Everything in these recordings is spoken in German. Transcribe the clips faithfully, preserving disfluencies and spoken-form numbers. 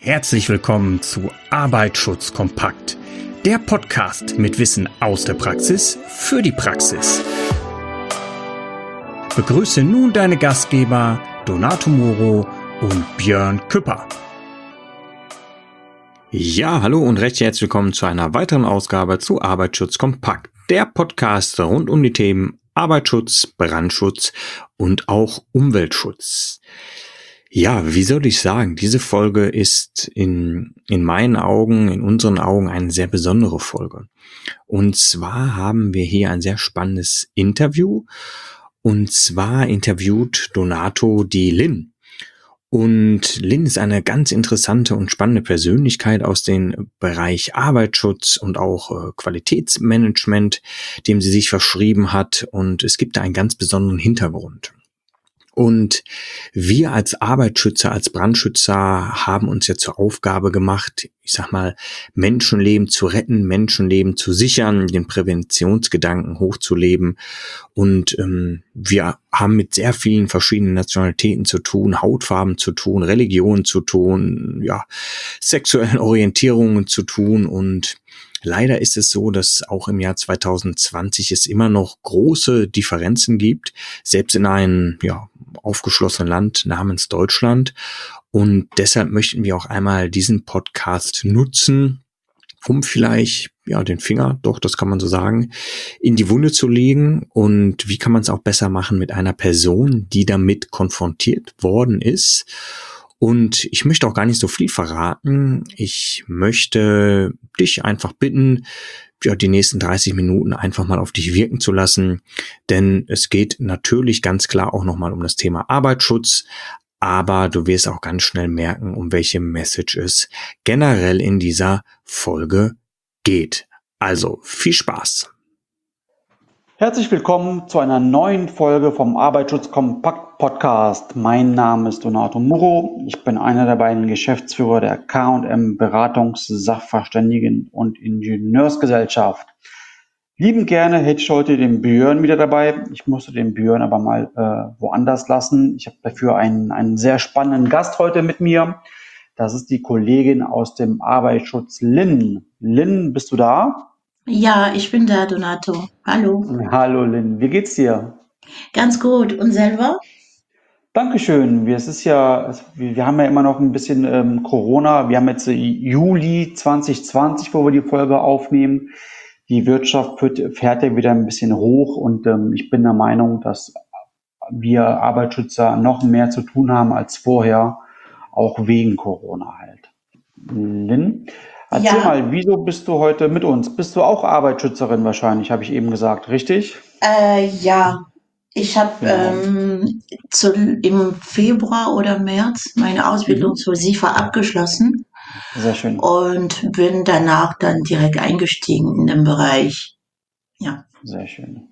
Herzlich willkommen zu Arbeitsschutz kompakt, der Podcast mit Wissen aus der Praxis für die Praxis. Begrüße nun deine Gastgeber Donato Moro und Björn Küpper. Ja, hallo und recht herzlich willkommen zu einer weiteren Ausgabe zu Arbeitsschutz kompakt, der Podcast rund um die Themen Arbeitsschutz, Brandschutz und auch Umweltschutz. Ja, wie soll ich sagen, diese Folge ist in, in meinen Augen, in unseren Augen eine sehr besondere Folge. Und zwar haben wir hier ein sehr spannendes Interview. Und zwar interviewt Donato die Lynn. Und Lynn ist eine ganz interessante und spannende Persönlichkeit aus dem Bereich Arbeitsschutz und auch äh, Qualitätsmanagement, dem sie sich verschrieben hat. Und es gibt da einen ganz besonderen Hintergrund. Und wir als Arbeitsschützer, als Brandschützer haben uns ja zur Aufgabe gemacht, ich sag mal, Menschenleben zu retten, Menschenleben zu sichern, den Präventionsgedanken hochzuleben. Und ähm, wir haben mit sehr vielen verschiedenen Nationalitäten zu tun, Hautfarben zu tun, Religionen zu tun, ja, sexuellen Orientierungen zu tun. Und leider ist es so, dass auch im Jahr zwanzig zwanzig es immer noch große Differenzen gibt, selbst in einem ja, aufgeschlossenen Land namens Deutschland. Und deshalb möchten wir auch einmal diesen Podcast nutzen, um vielleicht ja den Finger, doch das kann man so sagen, in die Wunde zu legen. Und wie kann man es auch besser machen mit einer Person, die damit konfrontiert worden ist. Und ich möchte auch gar nicht so viel verraten. Ich möchte dich einfach bitten, ja, die nächsten dreißig Minuten einfach mal auf dich wirken zu lassen. Denn es geht natürlich ganz klar auch nochmal um das Thema Arbeitsschutz. Aber du wirst auch ganz schnell merken, um welche Message es generell in dieser Folge geht. Also viel Spaß! Herzlich willkommen zu einer neuen Folge vom Arbeitsschutz Kompakt Podcast. Mein Name ist Donato Moro. Ich bin einer der beiden Geschäftsführer der K und M Beratungs-, Sachverständigen- und Ingenieursgesellschaft. Lieben gerne hätte ich heute den Björn wieder dabei. Ich musste den Björn aber mal äh, woanders lassen. Ich habe dafür einen, einen sehr spannenden Gast heute mit mir. Das ist die Kollegin aus dem Arbeitsschutz Lynn. Lynn, bist du da? Ja, ich bin da, Donato. Hallo. Hallo Lynn, wie geht's dir? Ganz gut. Und selber? Dankeschön. Wir, es ist ja, es- wir wir haben ja immer noch ein bisschen ähm, Corona. Wir haben jetzt äh, Juli zwanzig zwanzig, wo wir die Folge aufnehmen. Die Wirtschaft führt, fährt ja wieder ein bisschen hoch und ähm, ich bin der Meinung, dass wir Arbeitsschützer noch mehr zu tun haben als vorher, auch wegen Corona halt. Lynn, erzähl Ja, mal, wieso bist du heute mit uns? Bist du auch Arbeitsschützerin wahrscheinlich, habe ich eben gesagt, richtig? äh, ja. Ich habe Genau. ähm, zu, im Februar oder März meine Ausbildung Mhm. zur S I F A abgeschlossen Sehr schön. und bin danach dann direkt eingestiegen in den Bereich. Ja. Sehr schön.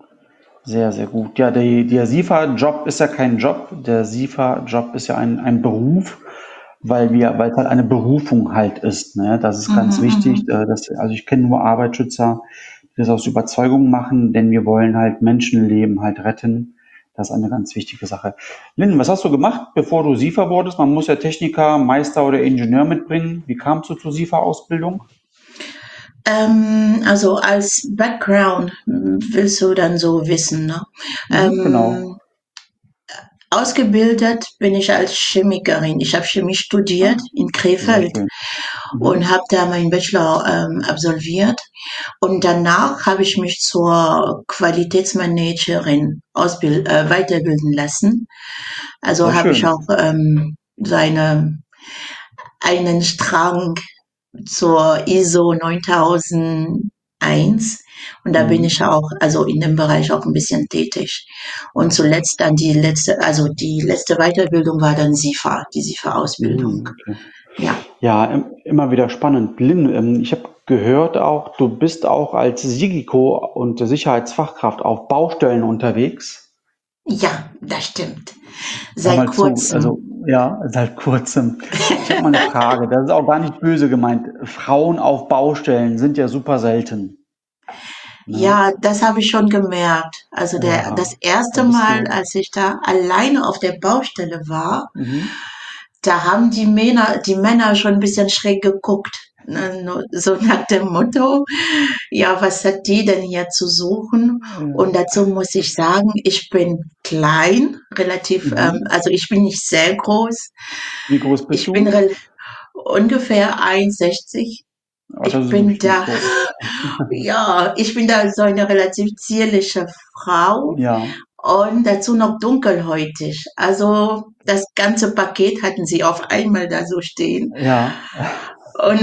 Sehr, sehr gut. Ja, der, der S I F A-Job ist ja kein Job. Der S I F A-Job ist ja ein, ein Beruf, weil wir, weil es halt eine Berufung halt ist. Ne? Das ist Mhm, ganz wichtig. mhm. Äh, dass, also ich kenne nur Arbeitsschützer, die das aus Überzeugung machen, denn wir wollen halt Menschenleben halt retten. Das ist eine ganz wichtige Sache. Lynn, was hast du gemacht, bevor du S I F A wurdest? Man muss ja Techniker, Meister oder Ingenieur mitbringen. Wie kamst du zur S I F A-Ausbildung? Ähm, also als Background mm, willst du dann so wissen, ne? Mhm, genau. Ähm, Ausgebildet bin ich als Chemikerin. Ich habe Chemie studiert Ah, in sehr Krefeld schön. und Mhm. habe da meinen Bachelor ähm, absolviert. Und danach habe ich mich zur Qualitätsmanagerin ausbild äh, weiterbilden lassen. Also Sehr habe ich auch schön. ähm, seine einen Strang zur I S O neuntausendeins und da bin ich Mhm. auch, also in dem Bereich auch ein bisschen tätig. Und zuletzt dann die letzte, also die letzte Weiterbildung war dann S I F A, die S I F A-Ausbildung. Mhm, okay. Ja. Ja, im- immer wieder spannend. Lynn, ähm, ich habe gehört auch, du bist auch als SIGICO und Sicherheitsfachkraft auf Baustellen unterwegs. Ja, das stimmt. Hör Seit mal zu, kurzem. also ja, seit kurzem. Ich habe mal eine Frage, das ist auch gar nicht böse gemeint. Frauen auf Baustellen sind ja super selten. Ne? Ja, das habe ich schon gemerkt. Also der, das Ja, da erste bist Mal, du. als ich da alleine auf der Baustelle war, Mhm. da haben die Männer, die Männer schon ein bisschen schräg geguckt. Ne, no- so nach dem Motto, ja, was hat die denn hier zu suchen? Und Ja. dazu muss ich sagen, ich bin klein, relativ, ähm, Mhm. also ich bin nicht sehr groß. Wie groß bist Ich bin du? rel ungefähr eins Komma sechzig. Oh, das Ich ist bin wirklich nicht da, groß. ja, ich bin da so eine relativ zierliche Frau Ja, und dazu noch dunkelhäutig. Also das ganze Paket hatten sie auf einmal da so stehen. ja, Und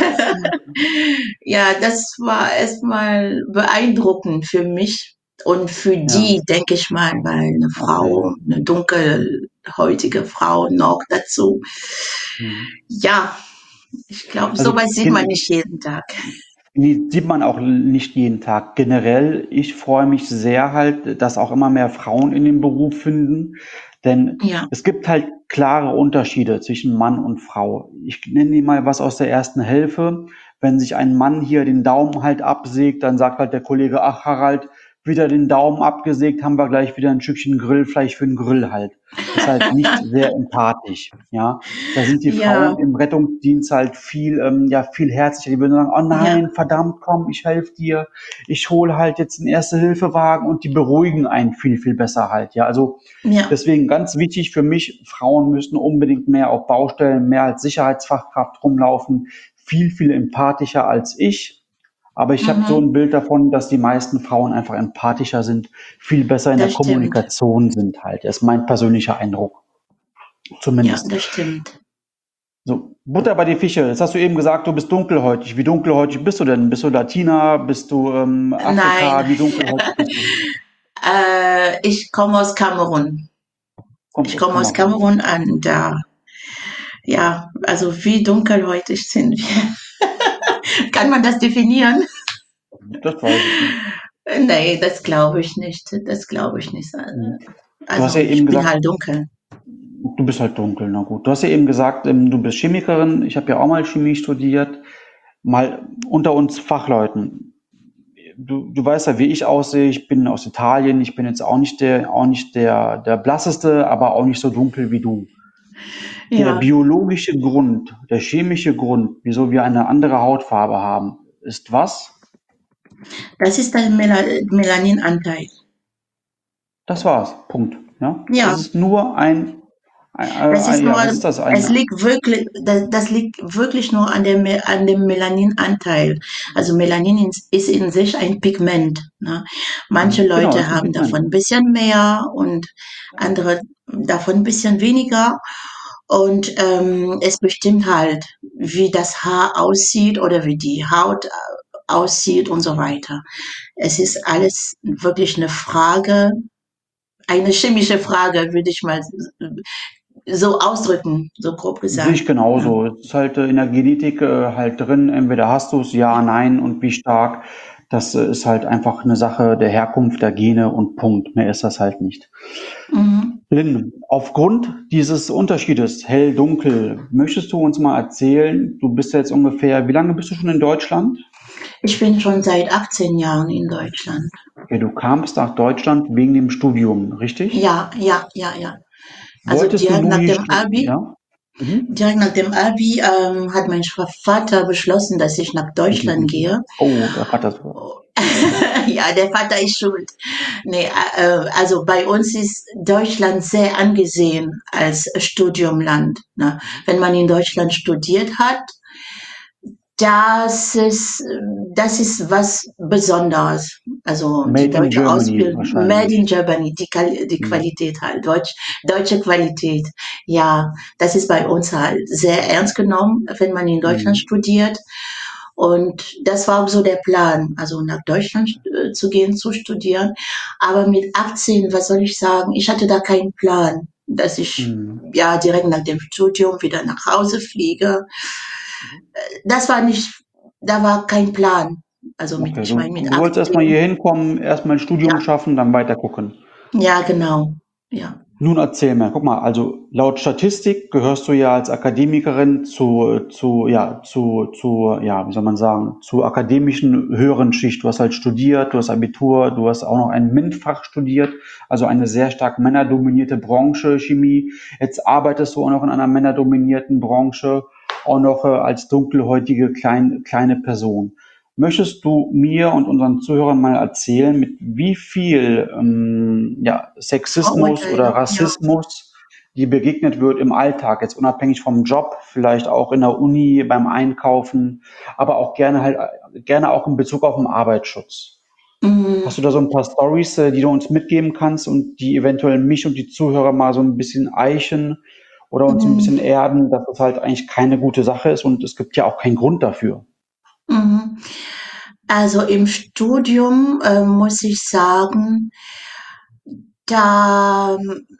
ja, das war erstmal beeindruckend für mich und für ja, die, denke ich mal, weil eine okay. Frau, eine dunkelhäutige Frau noch dazu. Mhm. Ja, ich glaube, Also sowas sieht man gen nicht jeden Tag. ne, sieht man auch nicht jeden Tag. Generell, ich freue mich sehr halt, dass auch immer mehr Frauen in den Beruf finden, denn Ja, es gibt halt klare Unterschiede zwischen Mann und Frau. Ich nenne dir mal was aus der Ersten Hilfe. Wenn sich ein Mann hier den Daumen halt absägt, dann sagt halt der Kollege: „Ach Harald, wieder den Daumen abgesägt, haben wir gleich wieder ein Stückchen Grillfleisch für 'n Grill halt.“ Ist halt nicht sehr empathisch, ja? Da sind die ja, Frauen im Rettungsdienst halt viel, ähm, ja, viel herzlicher. Die würden sagen: „Oh ja, nein, verdammt, komm, ich helfe dir. Ich hole halt jetzt 'n Erste-Hilfe-Wagen“, und die beruhigen einen viel, viel besser halt, ja. Also, ja, deswegen ganz wichtig für mich, Frauen müssen unbedingt mehr auf Baustellen, mehr als Sicherheitsfachkraft rumlaufen, viel, viel empathischer als ich. Aber ich habe so mhm, 'n Bild davon, dass die meisten Frauen einfach empathischer sind, viel besser in der das stimmt. Kommunikation sind halt. Das ist mein persönlicher Eindruck, Ja, zumindest. das stimmt. So, Butter bei die Fische. Jetzt hast du eben gesagt, du bist dunkelhäutig. Wie dunkelhäutig bist du denn? Bist du Latina? Bist du, ähm, Nein, Afrika? Wie dunkelhäutig bist du? äh, ich komme aus Kamerun. Kommst Ich aus komme aus Kamerun. Kamerun an, da, ja, also wie dunkelhäutig sind wir? Kann man das definieren? Das weiß ich nicht. Nee, das glaube ich nicht. Das glaube ich nicht. Mhm. Du hast ja Also eben ich bin gesagt, halt dunkel. du bist halt dunkel, na gut. Du hast ja eben gesagt, ähm, du bist Chemikerin. Ich habe ja auch mal Chemie studiert. Mal unter uns Fachleuten. Du, du weißt ja, wie ich aussehe. Ich bin aus Italien. Ich bin jetzt auch nicht der, auch nicht der, der blasseste, aber auch nicht so dunkel wie du. Der Ja, biologische Grund, der chemische Grund, wieso wir eine andere Hautfarbe haben, ist was? das ist der Mel Melaninanteil. Das war's. Punkt. Ja, das Ja, ist nur ein, ein, das ist ein nur, ja, was ist das? es Ein, liegt wirklich, das, das liegt wirklich nur an dem, an dem Melaninanteil. Also Melanin ist ist in sich ein Pigment. Ne? Manche genau, Leute ist ein haben davon Pigment. ein bisschen mehr und andere davon ein bisschen weniger. Und ähm, es bestimmt halt, wie das Haar aussieht oder wie die Haut äh, aussieht und so weiter. Es ist alles wirklich eine Frage, eine chemische Frage, würde ich mal so ausdrücken, so grob Sehe gesagt. ich Ja. genauso. Es ist halt äh, in der Genetik äh, halt drin, entweder hast du es, ja, nein, und wie stark. Das äh, ist halt einfach eine Sache der Herkunft, der Gene und Punkt. Mehr ist das halt nicht. Mhm. Lynn, aufgrund dieses Unterschiedes hell, dunkel, möchtest du uns mal erzählen, du bist jetzt ungefähr, wie lange bist du schon in Deutschland? Ich bin schon seit achtzehn Jahren in Deutschland. Okay, du kamst nach Deutschland wegen dem Studium, richtig? Ja, ja, ja, ja. Also Wolltest du direkt nur nach hier dem studieren? Abi, Ja? Mhm. direkt nach dem Abi ähm, hat mein Vater beschlossen, dass ich nach Deutschland gehe. Oh, da hat das. Ja, der Vater ist schuld. Nee, äh, also bei uns ist Deutschland sehr angesehen als Studiumland. Ne? Wenn man in Deutschland studiert hat, das ist, das ist was Besonderes. Also die Made in deutsche Germany Ausbildung, Made in wahrscheinlich. Germany, die, Quali die Hm. Qualität halt, Deutsch, deutsche Qualität. Ja, das ist bei uns halt sehr ernst genommen, wenn man in Deutschland Hm. studiert. Und das war auch so der Plan, also nach Deutschland äh, zu gehen, zu studieren. Aber mit achtzehn, was soll ich sagen, ich hatte da keinen Plan, dass ich Hm. ja direkt nach dem Studium wieder nach Hause fliege. Das war nicht, da war kein Plan. Also mit, Okay, ich du, meine mit du wolltest erstmal achtzehn. hier hinkommen, erstmal ein Studium Ja, schaffen, dann weiter gucken. ja, genau. Ja. Nun erzähl mir, guck mal, also laut Statistik gehörst du ja als Akademikerin zu, zu, ja, zu, zu, ja, wie soll man sagen, zur akademischen höheren Schicht. Du hast halt studiert, du hast Abitur, du hast auch noch ein MINT-Fach studiert, also eine sehr stark männerdominierte Branche, Chemie. Jetzt arbeitest du auch noch in einer männerdominierten Branche, auch noch äh, als dunkelhäutige klein, kleine Person. Möchtest du mir und unseren Zuhörern mal erzählen, mit wie viel ähm, ja, Sexismus oder Vorurteile, ja. Rassismus dir begegnet wird im Alltag, jetzt unabhängig vom Job, vielleicht auch in der Uni, beim Einkaufen, aber auch gerne halt äh, gerne auch in Bezug auf den Arbeitsschutz. Mhm. Hast du da so ein paar Stories, äh, die du uns mitgeben kannst und die eventuell mich und die Zuhörer mal so ein bisschen eichen oder uns ein bisschen Mhm. erden, dass das halt eigentlich keine gute Sache ist und es gibt ja auch keinen Grund dafür. Mhm. Also im Studium äh, muss ich sagen, da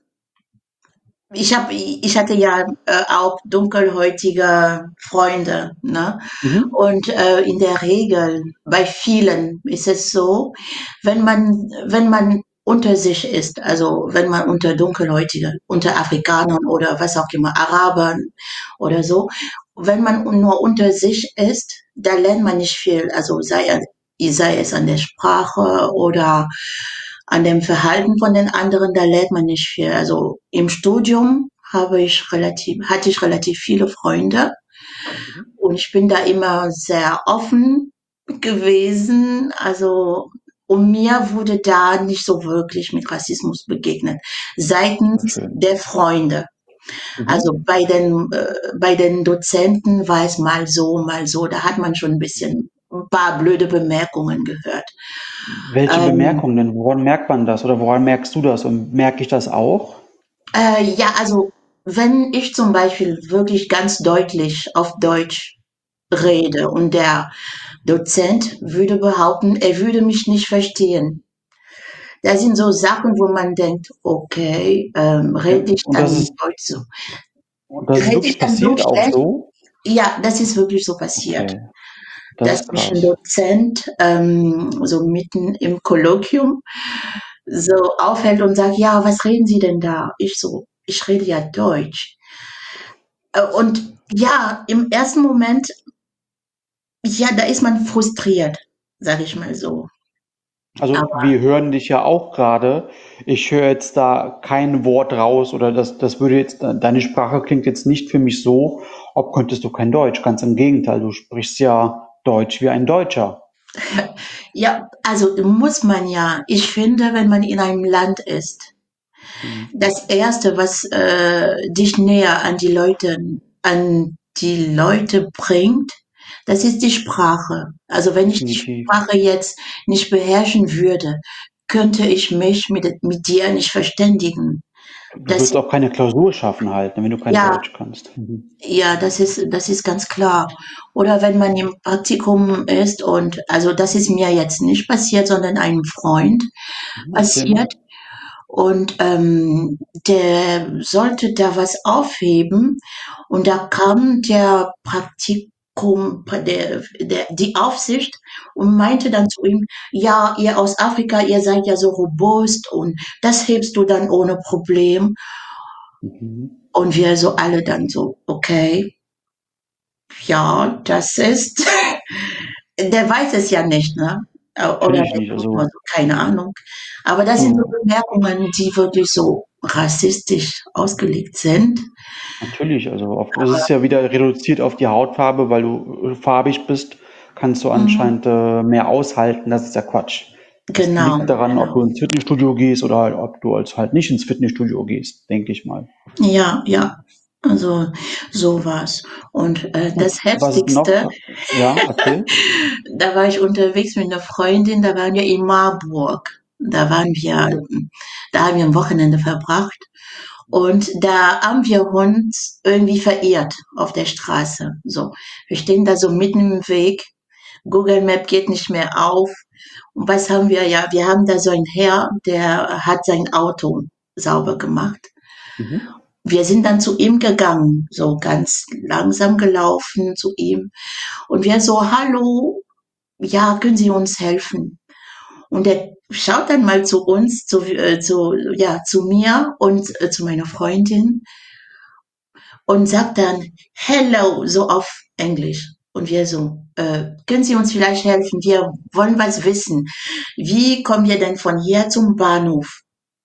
ich habe, ich hatte ja äh, auch dunkelhäutige Freunde, ne? Mhm. Und äh, in der Regel bei vielen ist es so, wenn man wenn man unter sich ist, also wenn man unter Dunkelhäutige, unter Afrikanern oder was auch immer, Arabern oder so, wenn man nur unter sich ist, da lernt man nicht viel. Also sei, er- sei es an der Sprache oder an dem Verhalten von den anderen, da lernt man nicht viel. Also im Studium habe ich relativ, hatte ich relativ viele Freunde Mhm. und ich bin da immer sehr offen gewesen. Also und mir wurde da nicht so wirklich mit Rassismus begegnet Sehr seitens schön. der Freunde. Also Mhm. bei den äh, bei den Dozenten war es mal so, mal so. Da hat man schon ein bisschen ein paar blöde Bemerkungen gehört. Welche Ähm, Bemerkungen denn? Woran merkt man das oder woran merkst du das und merke ich das auch? Äh, ja, also wenn ich zum Beispiel wirklich ganz deutlich auf Deutsch rede und der Dozent würde behaupten, er würde mich nicht verstehen. Das sind so Sachen, wo man denkt, okay, ähm, Okay. rede ich Und das dann ist Deutsch so? und das ist Rede ich wirklich dann so passiert auch schlecht? so? Ja, das ist wirklich so passiert, Okay, das dass ist mich ein krass. Dozent ähm, so mitten im Kolloquium so aufhält und sagt, ja, was reden Sie denn da? Ich so, ich rede ja Deutsch. Äh, Und ja, im ersten Moment, ja, da ist man frustriert, sage ich mal so. Also, Aber wir hören dich ja auch gerade. Ich höre jetzt da kein Wort raus oder das das würde jetzt deine Sprache klingt jetzt nicht für mich so, ob könntest du kein Deutsch. Ganz im Gegenteil, du sprichst ja Deutsch wie ein Deutscher. ja, also muss man ja. Ich finde, wenn man in einem Land ist, Mhm. das Erste, was äh, dich näher an die Leute, an die Leute bringt, das ist die Sprache. Also wenn ich die Definitiv. Sprache jetzt nicht beherrschen würde, könnte ich mich mit, mit dir nicht verständigen. Du Das, würdest auch keine Klausur schaffen halt, wenn du kein ja, Deutsch kannst. Mhm. Ja, das ist, das ist ganz klar. Oder wenn man im Praktikum ist und, also das ist mir jetzt nicht passiert, sondern einem Freund Mhm, erzähl mal. passiert und ähm, der sollte da was aufheben und da kam der Praktikum, der, der, die Aufsicht und meinte dann zu ihm, ja, ihr aus Afrika, ihr seid ja so robust und das hebst du dann ohne Problem. Mhm. Und wir so alle dann so, okay. Ja, das ist der weiß es ja nicht, ne? Äh, oder Natürlich der nicht. tut nur Also, so, keine Ahnung. Aber das sind so genau. Bemerkungen, die wirklich so rassistisch ausgelegt sind. Natürlich, also auf, es ist ja wieder reduziert auf die Hautfarbe, weil du äh, farbig bist, kannst du Mhm. anscheinend äh, mehr aushalten. Das ist ja Quatsch. Das Genau, liegt daran, ob genau. du ins Fitnessstudio gehst oder halt, ob du als halt nicht ins Fitnessstudio gehst, denke ich mal. Ja, ja. Also so war's. Und äh, Und das was Heftigste, noch? Ja, erzähl. da war ich unterwegs mit einer Freundin, da waren wir in Marburg. Da waren wir, da haben wir ein Wochenende verbracht. Und da haben wir uns irgendwie verirrt auf der Straße. So, wir stehen da so mitten im Weg. Google Map geht nicht mehr auf. Und was haben wir? Ja, wir haben da so einen Herr, der hat sein Auto sauber gemacht. Mhm. Wir sind dann zu ihm gegangen, so ganz langsam gelaufen zu ihm. Und wir so, hallo, ja, können Sie uns helfen? Und er schaut dann mal zu uns, zu, äh, zu, ja, zu mir und äh, zu meiner Freundin und sagt dann Hello, so auf Englisch. Und wir so, äh, können Sie uns vielleicht helfen? Wir wollen was wissen. Wie kommen wir denn von hier zum Bahnhof?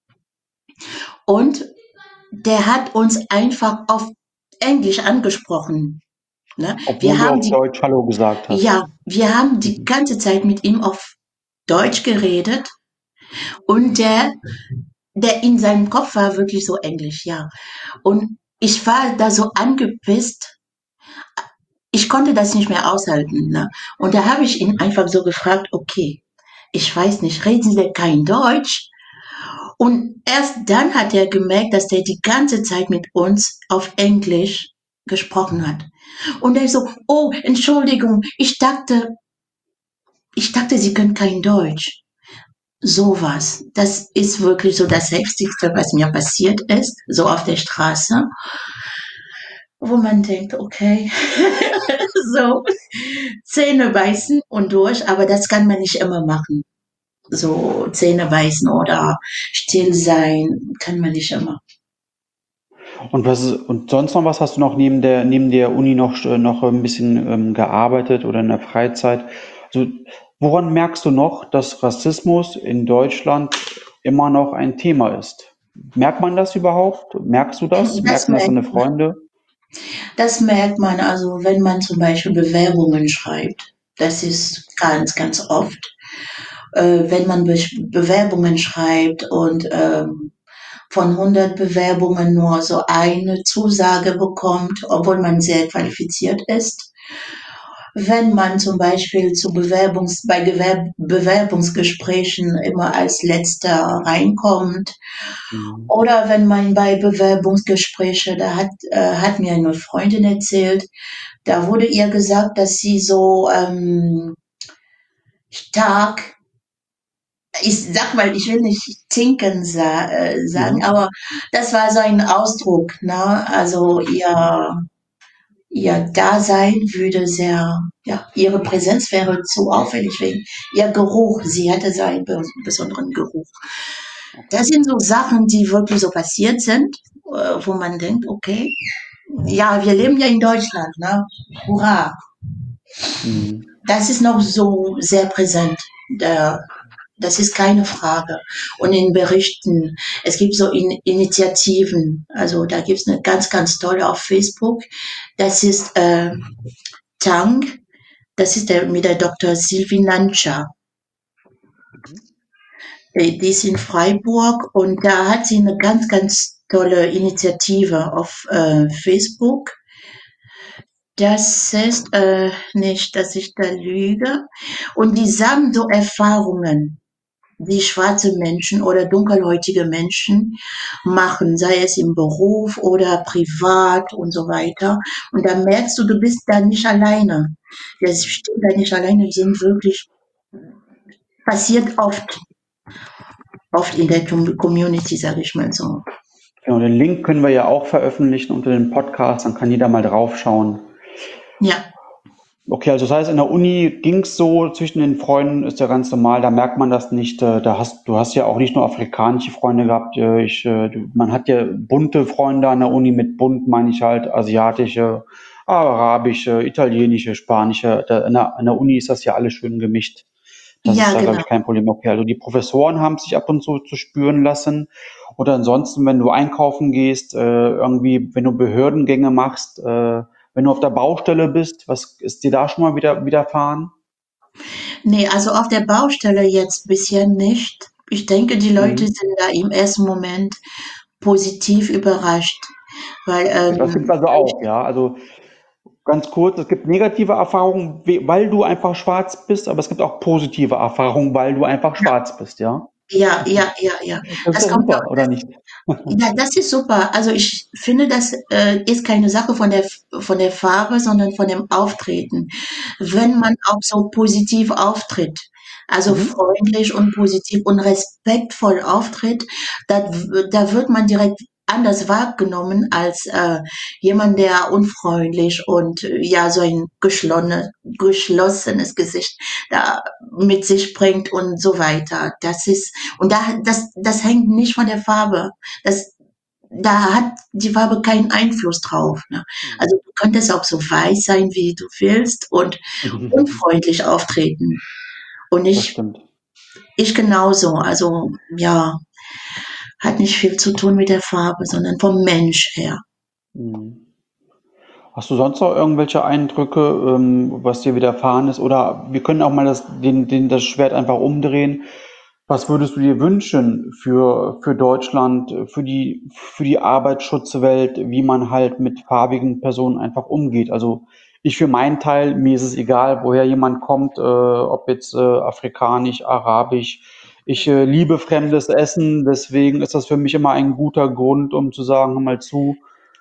Und der hat uns einfach auf Englisch angesprochen. Ne? Obwohl Wir du haben auf die, Deutsch Hallo gesagt hast. ja, wir haben die Mhm. ganze Zeit mit ihm auf Deutsch geredet und der, der in seinem Kopf war wirklich so Englisch, ja. Und ich war da so angepisst, ich konnte das nicht mehr aushalten. Ne? Und da habe ich ihn einfach so gefragt, okay, ich weiß nicht, reden Sie kein Deutsch? Und erst dann hat er gemerkt, dass der die ganze Zeit mit uns auf Englisch gesprochen hat. Und er so, oh, Entschuldigung, ich dachte, ich dachte, Sie können kein Deutsch. Sowas. Das ist wirklich so das Heftigste, was mir passiert ist, so auf der Straße, wo man denkt, okay, so Zähne beißen und durch, aber das kann man nicht immer machen. So Zähne beißen oder still sein, kann man nicht immer. Und was ist, und sonst noch was hast du noch neben der neben der Uni noch äh, noch ein bisschen ähm, gearbeitet oder in der Freizeit? Also woran merkst du noch, dass Rassismus in Deutschland immer noch ein Thema ist? Merkt man das überhaupt? Merkst du das? Das Merken das merkt deine man. Freunde? Das merkt man also, wenn man zum Beispiel Bewerbungen schreibt. Das ist ganz, ganz oft. Äh, wenn man Be Bewerbungen schreibt und ähm, von hundert Bewerbungen nur so eine Zusage bekommt, obwohl man sehr qualifiziert ist. Wenn man zum Beispiel zu Bewerbungs bei Gewerb Bewerbungsgesprächen immer als Letzter reinkommt Mhm. oder wenn man bei Bewerbungsgespräche, da hat, äh, hat mir eine Freundin erzählt, da wurde ihr gesagt, dass sie so ähm, stark, ich sag mal, ich will nicht tinken sa äh, sagen, Mhm. aber das war so ein Ausdruck, ne? Also ihr, ihr Dasein würde sehr, ja, ihre Präsenz wäre zu auffällig wegen ihr Geruch. Sie hatte so einen be besonderen Geruch. Das Okay. sind so Sachen, die wirklich so passiert sind, äh, wo man denkt, okay, ja, wir leben ja in Deutschland, ne? Hurra! Mhm. Das ist noch so sehr präsent. Da, das ist keine Frage. Und in Berichten, es gibt so in Initiativen, also da gibt es eine ganz, ganz tolle auf Facebook. Das ist äh, Tang, das ist der, mit der Doktor Sylvie Nancha. Mhm. Die, die ist in Freiburg und da hat sie eine ganz, ganz tolle Initiative auf äh, Facebook. Das ist äh, nicht, dass ich da lüge. Und die sammeln so Erfahrungen, die schwarze Menschen oder dunkelhäutige Menschen machen, sei es im Beruf oder privat und so weiter. Und da merkst du, du bist da nicht alleine. Wir stehen da nicht alleine, wir sind wirklich, passiert oft, oft in der Community, sage ich mal so. Genau, den Link können wir ja auch veröffentlichen unter dem Podcast, dann kann jeder mal draufschauen. Ja, Okay, also das heißt, in der Uni ging's so, zwischen den Freunden ist ja ganz normal, da merkt man das nicht. äh, Da hast du hast ja auch nicht nur afrikanische Freunde gehabt. äh, Ich, äh, du- man hat ja bunte Freunde an der Uni. Mit bunt meine ich halt asiatische, arabische, italienische, spanische. Da, an der, an der Uni ist das ja alles schön gemischt. Das ist ja, da, glaube genau. ich, kein Problem. Okay, also die Professoren haben sich ab und zu zu spüren lassen. Oder ansonsten, wenn du einkaufen gehst, äh, irgendwie, wenn du Behördengänge machst, äh, wenn du auf der Baustelle bist, was ist dir da schon mal wieder widerfahren? Nee, also auf der Baustelle jetzt bisher nicht. Ich denke, die Leute Mhm. sind da im ersten Moment positiv überrascht, weil Das ähm, gibt's also auch, ja. Also ganz kurz, es gibt negative Erfahrungen, we- weil du einfach schwarz bist, aber es gibt auch positive Erfahrungen, weil du einfach schwarz bist, ja. ja, ja, ja, ja. Das ist Das doch kommt super, oder nicht? Ja, das ist super. Also ich finde, das äh, ist keine Sache von der, von der Farbe, sondern von dem Auftreten. Wenn man auch so positiv auftritt, also Mhm. freundlich und positiv und respektvoll auftritt, da, da wird man direkt anders wahrgenommen als äh, jemand, der unfreundlich und äh, ja so ein geschlossene, geschlossenes Gesicht da mit sich bringt und so weiter. Das ist und da das das hängt nicht von der Farbe. Das da hat die Farbe keinen Einfluss drauf. Ne? Mhm. Also du könntest auch so weiß sein, wie du willst und unfreundlich auftreten. Und Das ich, stimmt. ich genauso. Also ja, hat nicht viel zu tun mit der Farbe, sondern vom Mensch her. Mhm. Hast du sonst noch irgendwelche Eindrücke, ähm, was dir widerfahren ist? Oder wir können auch mal das, den, den, das Schwert einfach umdrehen. Was würdest du dir wünschen für, für Deutschland, für die, für die Arbeitsschutzwelt, wie man halt mit farbigen Personen einfach umgeht? Also ich für meinen Teil, mir ist es egal, woher jemand kommt, äh, ob jetzt äh, afrikanisch, arabisch. Ich äh, liebe fremdes Essen, deswegen ist das für mich immer ein guter Grund, um zu sagen, hör mal zu,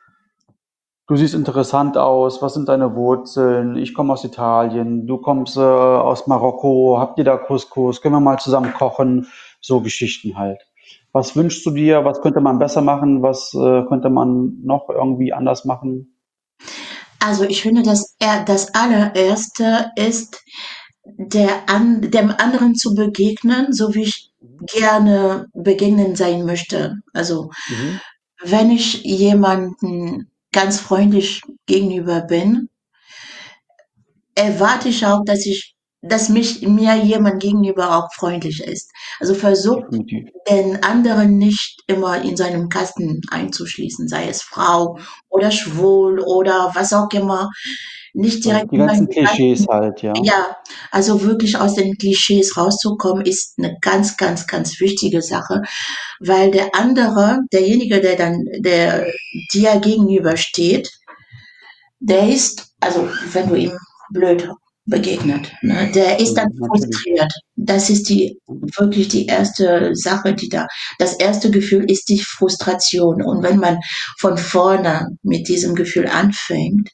du siehst interessant aus, was sind deine Wurzeln? Ich komme aus Italien, du kommst äh, aus Marokko, habt ihr da Couscous? Können wir mal zusammen kochen? So Geschichten halt. Was wünschst du dir? Was könnte man besser machen? Was äh, könnte man noch irgendwie anders machen? Also ich finde, dass er das allererste ist, der an, dem anderen zu begegnen, so wie ich Mhm. gerne begegnen sein möchte. Also Mhm. wenn ich jemanden ganz freundlich gegenüber bin, erwarte ich auch, dass ich, dass mich mir jemand gegenüber auch freundlich ist. Also versucht Definitiv. den anderen nicht immer in seinem Kasten einzuschließen, sei es Frau oder schwul oder was auch immer, nicht Also direkt die in ganzen meinem Klischees Kasten. halt, ja. Ja, also wirklich aus den Klischees rauszukommen, ist eine ganz, ganz, ganz wichtige Sache, weil der andere, derjenige, der dann, der dir gegenübersteht, der ist, also wenn du ihm blöd begegnet, ne, der ist dann Mhm, natürlich. frustriert. Das ist die wirklich die erste Sache, die da, das erste Gefühl ist die Frustration. Und wenn man von vorne mit diesem Gefühl anfängt,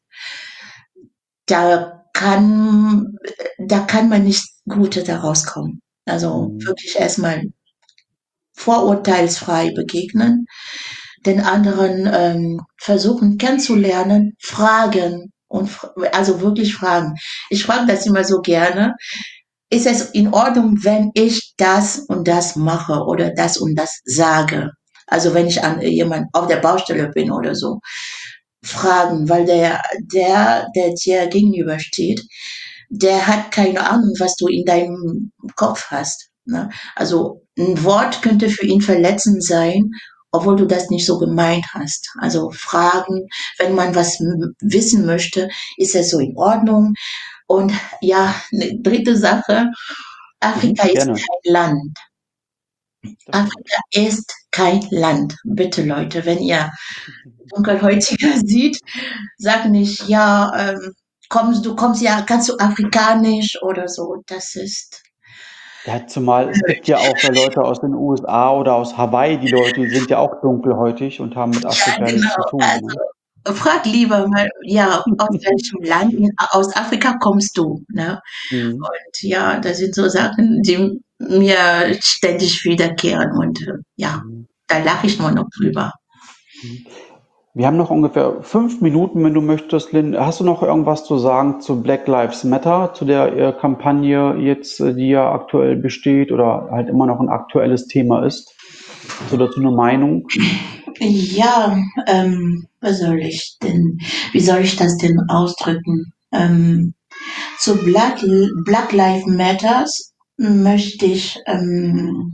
da kann, da kann man nicht gut da rauskommen. Also Mhm. wirklich erstmal vorurteilsfrei begegnen, den anderen ähm, versuchen kennenzulernen, fragen und also wirklich fragen. Ich frage das immer so gerne. Ist es in Ordnung, wenn ich das und das mache oder das und das sage? Also wenn ich an jemand auf der Baustelle bin oder so, fragen, weil der, der, der dir gegenübersteht, der hat keine Ahnung, was du in deinem Kopf hast. Ne? Also ein Wort könnte für ihn verletzend sein, obwohl du das nicht so gemeint hast. Also Fragen, wenn man was wissen möchte, ist es so in Ordnung? Und ja, eine dritte Sache, Afrika Mhm. ist Gerne. kein Land. Das stimmt. Afrika ist kein Land. Bitte Leute, wenn ihr Dunkelhäutiger sieht, sag nicht, ja, ähm, kommst du kommst ja, kannst du Afrikanisch oder so. Das ist Ja, zumal es gibt ja auch äh, Leute aus den U S A oder aus Hawaii, die Leute, die sind ja auch dunkelhäutig und haben mit ja, Afrika nichts zu genau. tun, ne? Also frag lieber mal, ja, aus welchem Land in, aus Afrika kommst du? Ne? Mhm. Und ja, das sind so Sachen, die mir ständig wiederkehren und äh, ja, Mhm. da lache ich nur noch drüber. Mhm. Wir haben noch ungefähr fünf Minuten, wenn du möchtest, Lynn. Hast du noch irgendwas zu sagen zu Black Lives Matter, zu der äh, Kampagne jetzt, äh, die ja aktuell besteht oder halt immer noch ein aktuelles Thema ist? Hast du dazu eine Meinung? Ja, ähm, was soll ich denn, wie soll ich das denn ausdrücken? Ähm, zu Black, Black Lives Matters möchte ich ähm,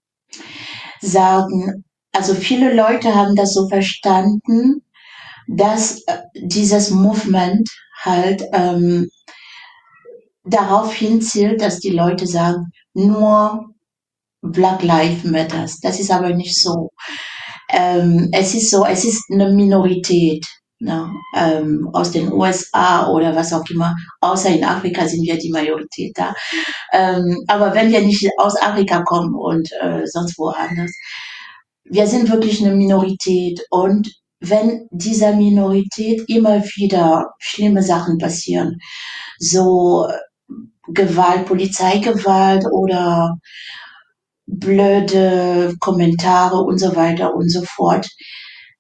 sagen, also viele Leute haben das so verstanden, dass äh, dieses Movement halt ähm, darauf hinzielt, dass die Leute sagen, nur Black Lives Matters. Das ist aber nicht so. Ähm, es ist so, es ist eine Minorität, ne, ähm, aus den U S A oder was auch immer. Außer in Afrika sind wir die Majorität da. Ähm, aber wenn wir nicht aus Afrika kommen und äh, sonst woanders, wir sind wirklich eine Minorität. Und wenn dieser Minorität immer wieder schlimme Sachen passieren, so Gewalt, Polizeigewalt oder blöde Kommentare und so weiter und so fort,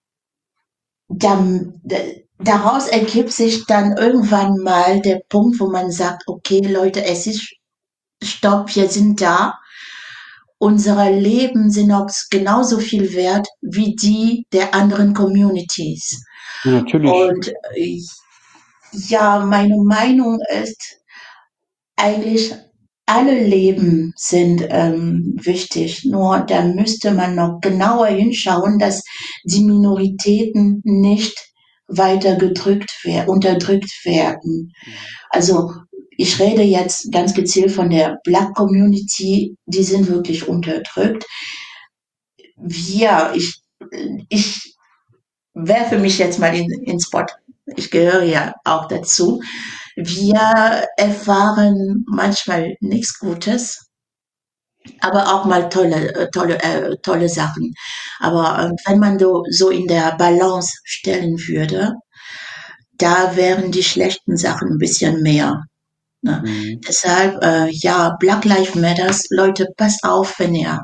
dann, d- daraus ergibt sich dann irgendwann mal der Punkt, wo man sagt, okay, Leute, es ist Stopp, wir sind da. Unsere Leben sind auch genauso viel wert wie die der anderen Communities. Ja, natürlich. Und äh, ja, meine Meinung ist eigentlich, alle Leben sind ähm, wichtig. Nur da müsste man noch genauer hinschauen, dass die Minoritäten nicht weiter gedrückt werden, unterdrückt werden. Also ich rede jetzt ganz gezielt von der Black Community, die sind wirklich unterdrückt. Wir, ich, ich werfe mich jetzt mal in, ins Spot. Ich gehöre ja auch dazu. Wir erfahren manchmal nichts Gutes, aber auch mal tolle, äh, tolle, äh, tolle Sachen. Aber äh, wenn man so, so in der Balance stellen würde, da wären die schlechten Sachen ein bisschen mehr. Ne? Mhm. Deshalb, äh, ja, Black Lives Matters, Leute, passt auf, wenn ihr,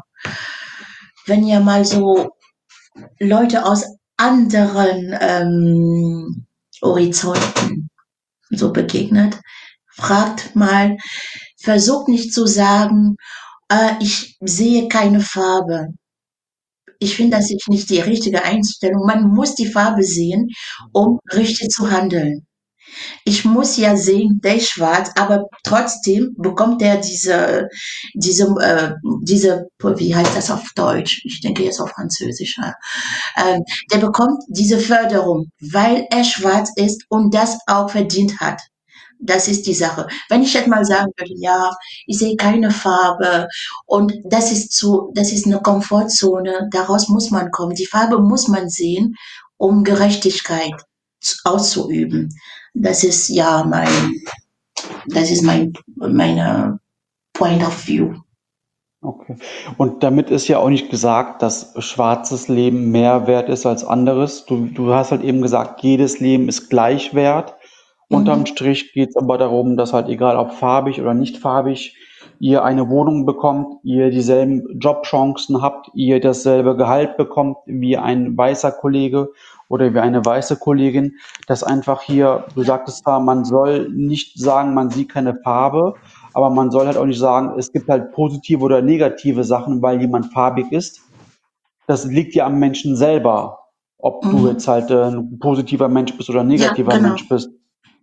wenn ihr mal so Leute aus anderen ähm, Horizonten so begegnet, fragt mal, versucht nicht zu sagen, äh, ich sehe keine Farbe. Ich finde, das ist nicht die richtige Einstellung. Man muss die Farbe sehen, um richtig zu handeln. Ich muss ja sehen, der ist schwarz, aber trotzdem bekommt er diese, diese, äh, diese, wie heißt das auf Deutsch? Ich denke jetzt auf Französisch. Ja. Ähm, der bekommt diese Förderung, weil er schwarz ist und das auch verdient hat. Das ist die Sache. Wenn ich jetzt mal sagen würde, ja, ich sehe keine Farbe und das ist zu, das ist eine Komfortzone, daraus muss man kommen. Die Farbe muss man sehen, um Gerechtigkeit auszuüben. Das ist ja mein, das ist mein, meine Point of View. Okay. Und damit ist ja auch nicht gesagt, dass schwarzes Leben mehr wert ist als anderes. Du, du hast halt eben gesagt, jedes Leben ist gleich wert. Unterm Mhm. Strich geht es aber darum, dass halt egal ob farbig oder nicht farbig, ihr eine Wohnung bekommt, ihr dieselben Jobchancen habt, ihr dasselbe Gehalt bekommt wie ein weißer Kollege oder wie eine weiße Kollegin. Dass einfach hier, du sagtest zwar, man soll nicht sagen, man sieht keine Farbe, aber man soll halt auch nicht sagen, es gibt halt positive oder negative Sachen, weil jemand farbig ist. Das liegt ja am Menschen selber, ob du Mhm. jetzt halt äh, ein positiver Mensch bist oder ein Ja, negativer genau. Mensch bist.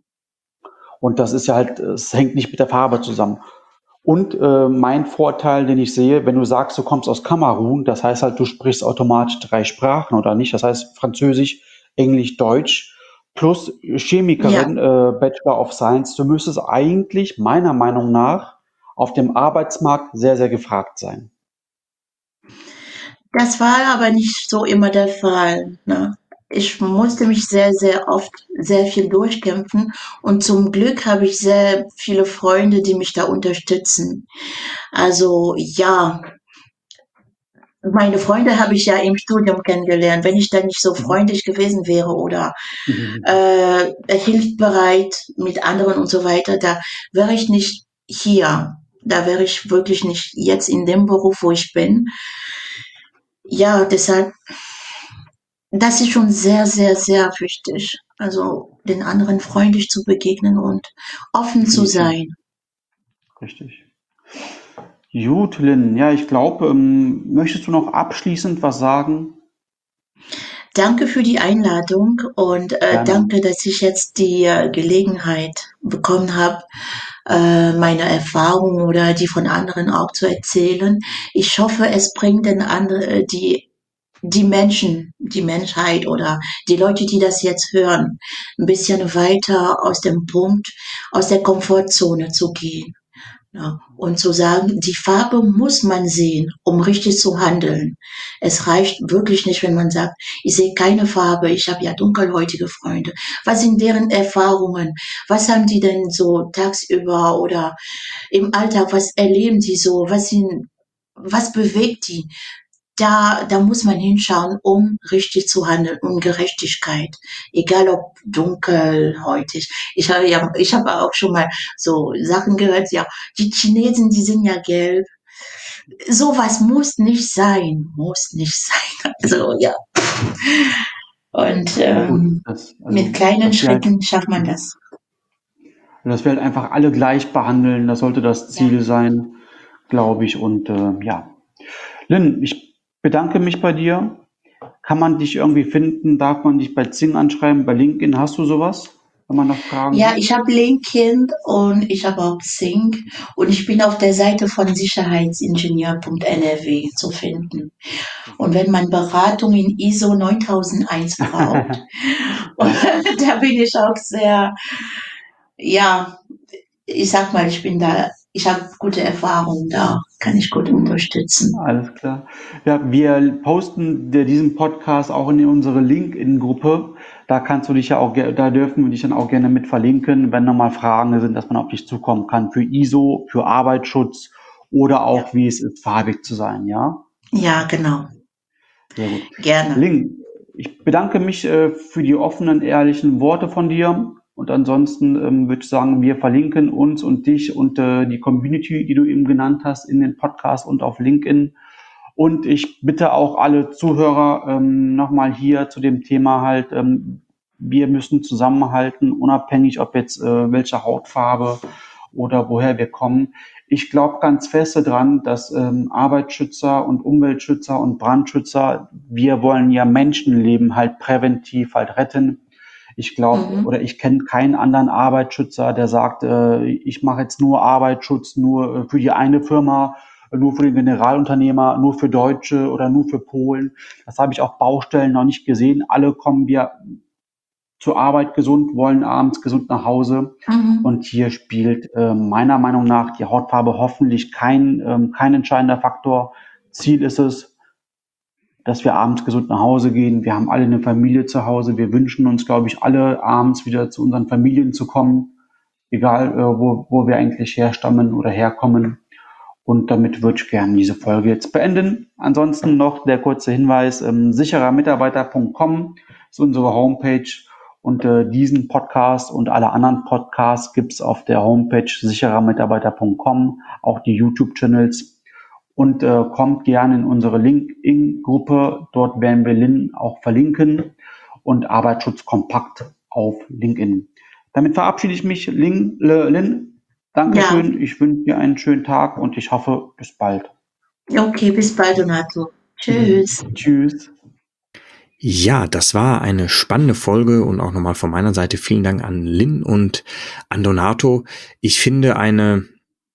Und das ist ja halt, es hängt nicht mit der Farbe zusammen. Und äh, mein Vorteil, den ich sehe, wenn du sagst, du kommst aus Kamerun, das heißt halt, du sprichst automatisch drei Sprachen oder nicht? Das heißt Französisch, Englisch, Deutsch plus Ja, Chemikerin, äh, Bachelor of Science. Du müsstest eigentlich meiner Meinung nach auf dem Arbeitsmarkt sehr, sehr gefragt sein. das war aber nicht so immer der Fall. Ne? Ich musste mich sehr, sehr oft sehr viel durchkämpfen und zum Glück habe ich sehr viele Freunde, die mich da unterstützen. Also ja, meine Freunde habe ich ja im Studium kennengelernt. Wenn ich da nicht so Mhm. freundlich gewesen wäre oder Mhm. äh, hilfsbereit mit anderen und so weiter, da wäre ich nicht hier. Da wäre ich wirklich nicht jetzt in dem Beruf, wo ich bin. Ja, deshalb, das ist schon sehr, sehr, sehr wichtig. Also den anderen freundlich zu begegnen und offen zu Definitiv, sein. richtig. Gut, Lynn, ja, ich glaube, ähm, möchtest du noch abschließend was sagen? Danke für die Einladung und äh, Gerne. danke, dass ich jetzt die äh, Gelegenheit bekommen habe, äh, meine Erfahrungen oder die von anderen auch zu erzählen. Ich hoffe, es bringt den anderen, äh, die die Menschen, die Menschheit oder die Leute, die das jetzt hören, ein bisschen weiter aus dem Punkt, aus der Komfortzone zu gehen. Ja, und zu sagen, die Farbe muss man sehen, um richtig zu handeln. Es reicht wirklich nicht, wenn man sagt, ich sehe keine Farbe, ich habe ja dunkelhäutige Freunde. Was sind deren Erfahrungen? Was haben die denn so tagsüber oder im Alltag? Was erleben die so? Was sind, was bewegt die? Da, da muss man hinschauen, um richtig zu handeln, um Gerechtigkeit. Egal ob dunkelhäutig. Ich habe ja, ich habe auch schon mal so Sachen gehört, ja, die Chinesen, die sind ja gelb. Sowas muss nicht sein, muss nicht sein. Also, ja. Und Ja, gut, ähm, das, also, mit kleinen dass wir halt, Schritten schafft man mhm. das. dass wir halt einfach alle gleich behandeln, das sollte das Ja, Ziel sein, glaube ich. Und äh, ja, Lynn, ich bedanke mich bei dir. Kann man dich irgendwie finden? Darf man dich bei Xing anschreiben? Bei LinkedIn hast du sowas, wenn man noch Fragen ja, hat? ich habe LinkedIn und ich habe auch Xing und ich bin auf der Seite von sicherheitsingenieur punkt n r w zu finden. Und wenn man Beratung in I S O neuntausendeins braucht, Ja, da bin ich auch sehr, ja, ich sag mal, ich bin da, ich habe gute Erfahrungen da, kann ich gut unterstützen. alles klar. Ja, wir posten dir diesen Podcast auch in unsere LinkedIn-Gruppe. Da kannst du dich ja auch, ge- da dürfen wir dich dann auch gerne mit verlinken, wenn nochmal Fragen sind, dass man auf dich zukommen kann für I S O, für Arbeitsschutz oder Ja, auch, wie es ist, farbig zu sein, ja? ja, genau, Sehr gut. gerne. Ling, ich bedanke mich äh, für die offenen, ehrlichen Worte von dir. Und ansonsten ähm, würde ich sagen, wir verlinken uns und dich und äh, die Community, die du eben genannt hast, in den Podcast und auf LinkedIn. Und ich bitte auch alle Zuhörer ähm, nochmal hier zu dem Thema halt, ähm, wir müssen zusammenhalten, unabhängig ob jetzt äh, welche Hautfarbe oder woher wir kommen. Ich glaube ganz feste dran, dass ähm, Arbeitsschützer und Umweltschützer und Brandschützer, wir wollen ja Menschenleben halt präventiv halt retten. Ich glaube Mhm. oder ich kenne keinen anderen Arbeitsschützer, der sagt, äh, ich mache jetzt nur Arbeitsschutz, nur äh, für die eine Firma, nur für den Generalunternehmer, nur für Deutsche oder nur für Polen. Das habe ich auf Baustellen noch nicht gesehen. Alle kommen wir zur Arbeit gesund, wollen abends gesund nach Hause. Mhm. Und hier spielt äh, meiner Meinung nach die Hautfarbe hoffentlich kein, ähm, kein entscheidender Faktor. Ziel ist es, dass wir abends gesund nach Hause gehen. Wir haben alle eine Familie zu Hause. Wir wünschen uns, glaube ich, alle abends wieder zu unseren Familien zu kommen, egal äh, wo, wo wir eigentlich herstammen oder herkommen. Und damit würde ich gerne diese Folge jetzt beenden. Ansonsten noch der kurze Hinweis, ähm, sicherer Mitarbeiter punkt com ist unsere Homepage und äh, diesen Podcast und alle anderen Podcasts gibt's auf der Homepage sicherer Mitarbeiter punkt com, auch die YouTube-Channels. Und äh, kommt gerne in unsere LinkedIn-Gruppe, dort werden wir Lynn auch verlinken und Arbeitsschutz kompakt auf LinkedIn. Damit verabschiede ich mich, Lynn. Äh, Lynn. Ja, Dankeschön, ich wünsche dir einen schönen Tag und ich hoffe, bis bald. okay, bis bald, Donato. Tschüss. Tschüss. Ja, das war eine spannende Folge und auch nochmal von meiner Seite vielen Dank an Lynn und an Donato. Ich finde eine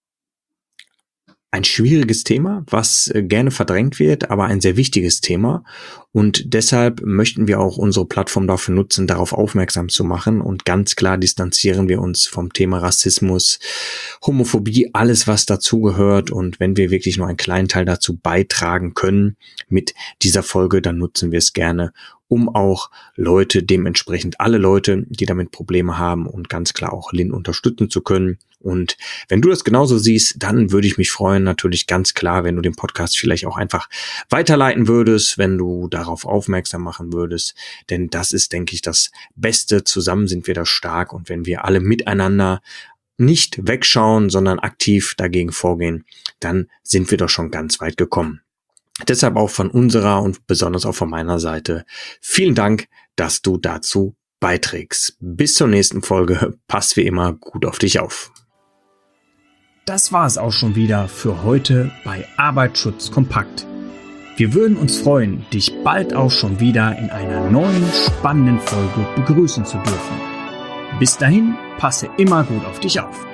ein schwieriges Thema, was äh, gerne verdrängt wird, aber ein sehr wichtiges Thema. Und deshalb möchten wir auch unsere Plattform dafür nutzen, darauf aufmerksam zu machen. Und ganz klar distanzieren wir uns vom Thema Rassismus, Homophobie, alles was dazugehört. Und wenn wir wirklich nur einen kleinen Teil dazu beitragen können mit dieser Folge, dann nutzen wir es gerne, um auch Leute, dementsprechend alle Leute, die damit Probleme haben und ganz klar auch Lynn unterstützen zu können. Und wenn du das genauso siehst, dann würde ich mich freuen, natürlich ganz klar, wenn du den Podcast vielleicht auch einfach weiterleiten würdest, wenn du darauf aufmerksam machen würdest. Denn das ist, denke ich, das Beste. Zusammen sind wir da stark. Und wenn wir alle miteinander nicht wegschauen, sondern aktiv dagegen vorgehen, dann sind wir doch schon ganz weit gekommen. Deshalb auch von unserer und besonders auch von meiner Seite vielen Dank, dass du dazu beiträgst. Bis zur nächsten Folge. Pass wie immer gut auf dich auf. Das war es auch schon wieder für heute bei Arbeitsschutz kompakt. Wir würden uns freuen, dich bald auch schon wieder in einer neuen spannenden Folge begrüßen zu dürfen. Bis dahin, passe immer gut auf dich auf.